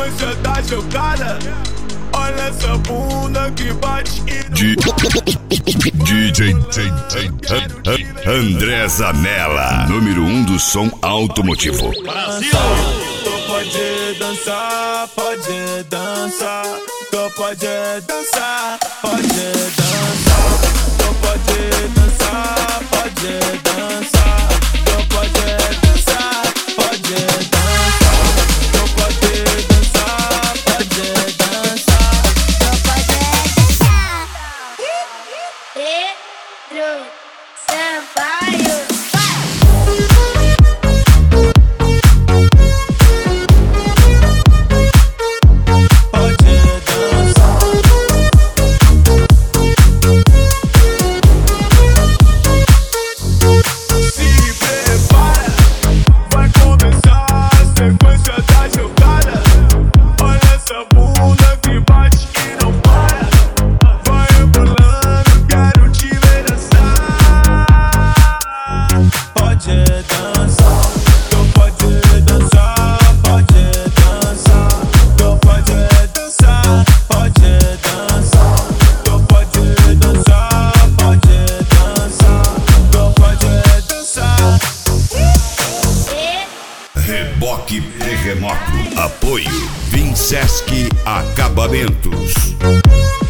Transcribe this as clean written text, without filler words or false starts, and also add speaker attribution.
Speaker 1: sequência da jogada. Olha essa bunda que bate
Speaker 2: DJ André Zanella, número 1 do som automotivo.
Speaker 1: Brasil! Tu pode dançar, pode dançar. Tu pode dançar, pode dançar. Tu pode dançar, pode dançar. Tu pode dançar, pode dançar. Tu pode dançar, pode dançar.
Speaker 3: Pedro Sampaio.
Speaker 2: Reboque Terremoto. Apoio Vinsesc Acabamentos.